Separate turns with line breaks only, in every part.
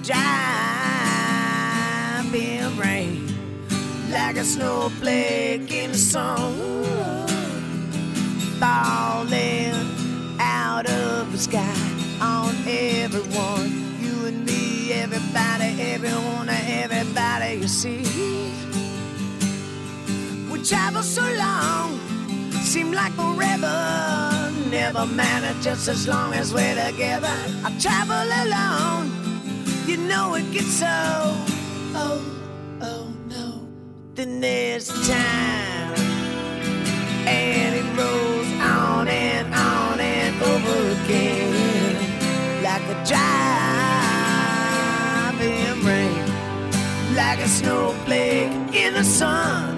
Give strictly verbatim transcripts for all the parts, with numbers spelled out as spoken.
driving rain, like a snowflake in the sun, falling out of the sky on everyone, you and me, everybody, everyone, everybody you see. We travel so long, seem like forever, never matter just as long as we're together. I travel alone, you know it gets so, oh, oh no. Then there's time, and it rolls on and on and over again, like a driving rain, like a snowflake in the sun,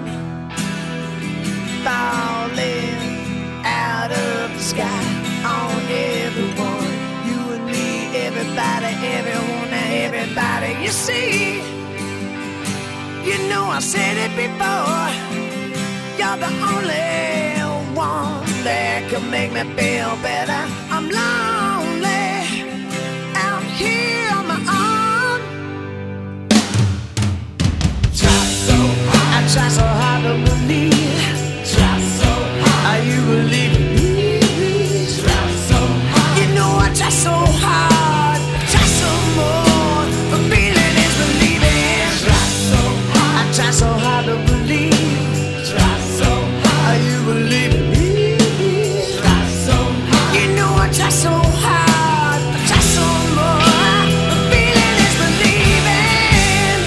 falling out of the sky on everyone, you and me, everybody, everyone, everybody you see. You know I said it before, you're the only one that can make me feel better. I'm lonely out here on my own. Try so hard, I try so hard to believe. Try so hard, are you believing me? Try so hard, you know I try so hard, try some more, but feeling is believing. Try so hard, I try so hard to believe. Try so hard, are you believing me? Try so hard, you know I try so hard, try some more, but feeling is believing.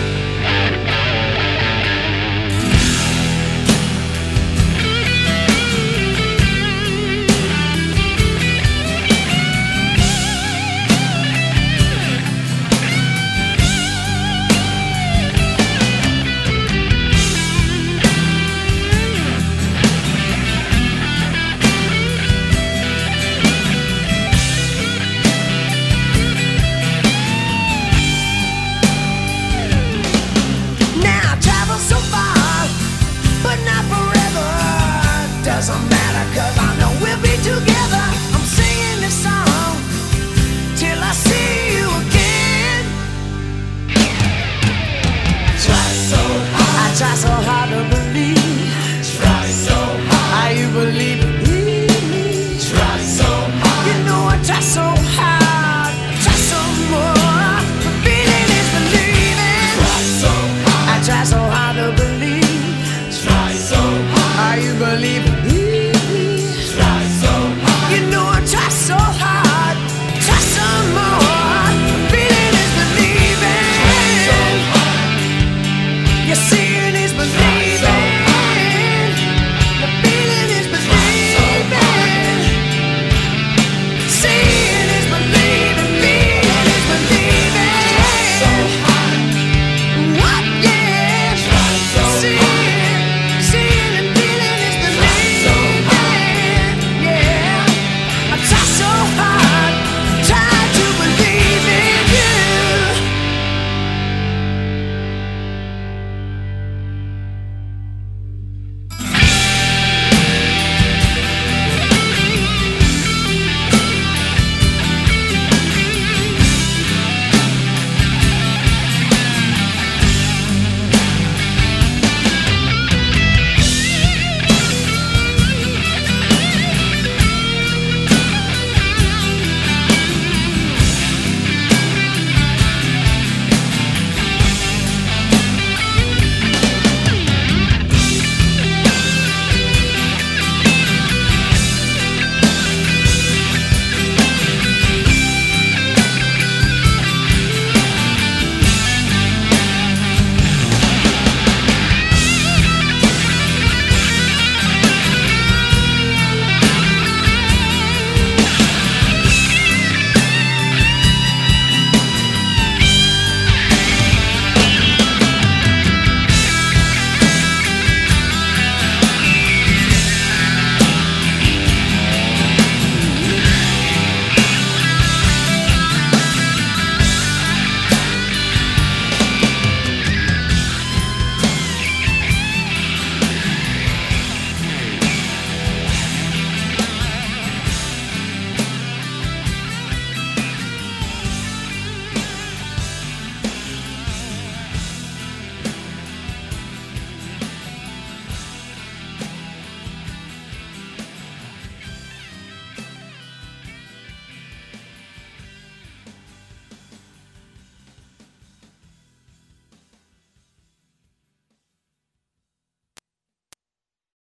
Now I travel so far, but not forever. Doesn't matter, cause I know we'll be together. I'm singing this song till I see you again. Try so hard, I try so hard to believe. Try so hard, are you believing me? Try so hard, you know I try so hard, try some more, but feeling is believing. Try so hard, I try so hard to believe. Try so hard, are you believing?